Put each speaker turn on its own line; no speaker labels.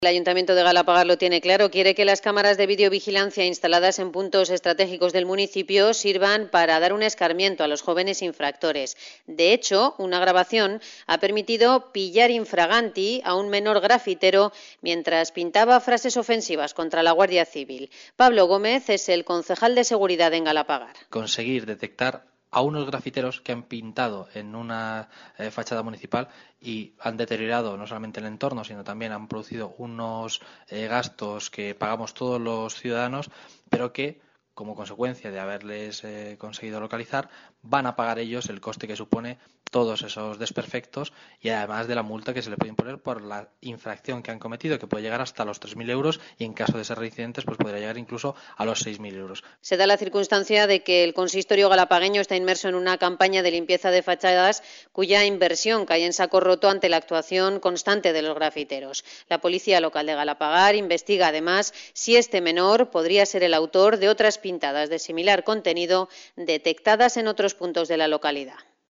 El Ayuntamiento de Galapagar lo tiene claro, quiere que las cámaras de videovigilancia instaladas en puntos estratégicos del municipio sirvan para dar un escarmiento a los jóvenes infractores. De hecho, una grabación ha permitido pillar infraganti a un menor grafitero mientras pintaba frases ofensivas contra la Guardia Civil. Pablo Gómez es el concejal de seguridad en Galapagar.
Conseguir detectar a unos grafiteros que han pintado en una fachada municipal y han deteriorado no solamente el entorno, sino también han producido unos gastos que pagamos todos los ciudadanos, pero que, como consecuencia de haberles conseguido localizar, van a pagar ellos el coste que supone todos esos desperfectos y además de la multa que se le puede imponer por la infracción que han cometido, que puede llegar hasta los 3.000 euros y en caso de ser reincidentes pues podría llegar incluso a los 6.000 euros.
Se da la circunstancia de que el consistorio galapagueño está inmerso en una campaña de limpieza de fachadas cuya inversión cae en saco roto ante la actuación constante de los grafiteros. La policía local de Galapagar investiga además si este menor podría ser el autor de otras pintadas de similar contenido detectadas en otros puntos de la localidad.